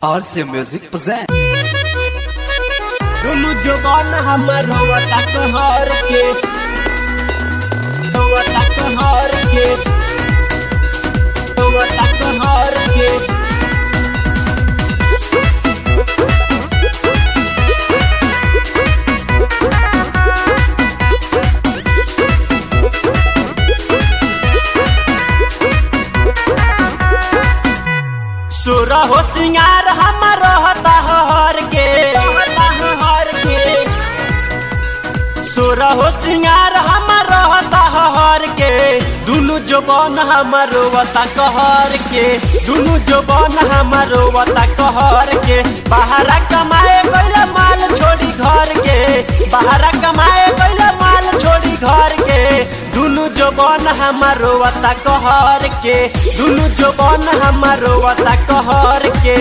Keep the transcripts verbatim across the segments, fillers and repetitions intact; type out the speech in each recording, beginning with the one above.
R C Music present. दुनु जवान हमर होवता कहर के होवता कहर के होवता कहर के सुरा हो सिंगार हमर रहता हर के हर के सुरा हो सिंगार हमर रहता हर के दुनु जवान हमर रोवता कहर के दुनु जवान हमर रोवता कहर के बाहरा कमाए गइला माल छोड़ी घर के बाहरा कमाए गइला माल छोड़ी घर के दुनु जवान हमर रोवता कहर के दुनु जवान हमर रोवता कहर के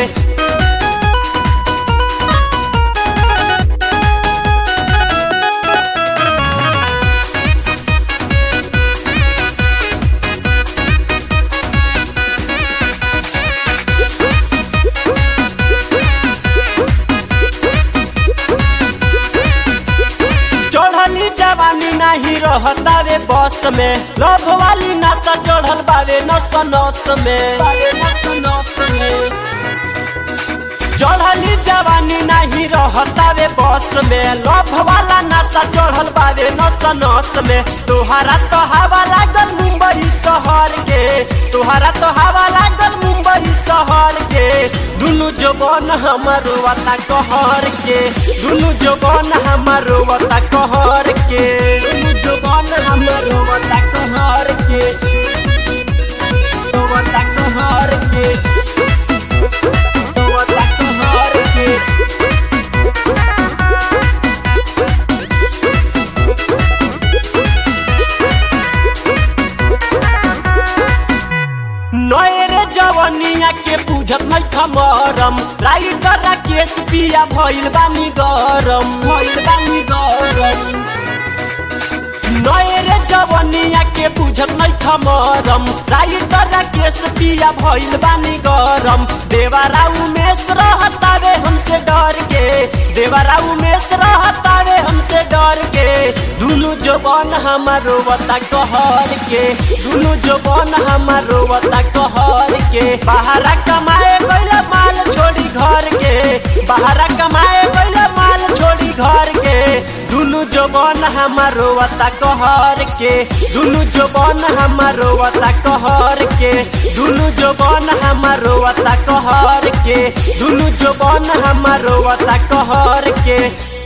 चढ़ली जवानी नहीं रहता वे बस में लव वाली नशा चढ़ल बावे नस नस में चढ़ली जवानी नहीं रहता वे बस में लव वाला नशा चढ़ल बावे नस नस में तुहरा तो हवा लागल मुंबई शहर के तुहरा तो हवा लागल मुंबई शहर के दुनु जवान हमर रोवता कहर के दुनु जवान हमर रोवता कहर के दुनु जवान हमर रोवता कहर के रोवता कहर के रोवता कहर के नयरे जवनिया के बुझत नहीं खमरम राइटर राकेश पिया भइल बानी गरम भइल बानी गरम नयरे जवनिया के बुझत नहीं खमरम राइटर राकेश पिया भइल बानी गरम देवरा उमेश रहता रे हमसे डर के देवरा उमेश रहता रे हमसे डर के दुनु जवान हमर रोवता कहर के दुनु जवान हमर रोवता कहर के बाहरा कमाए गइला माल छोड़ी घर के बाहरा कमाए गइला माल छोड़ी घर के दुनु जवान हमर रोवता कहर के दुनु जवान हमर रोवता कहर के दुनु जवान हमर रोवता कहर के दुनु जवान हमर रोवता कहर के।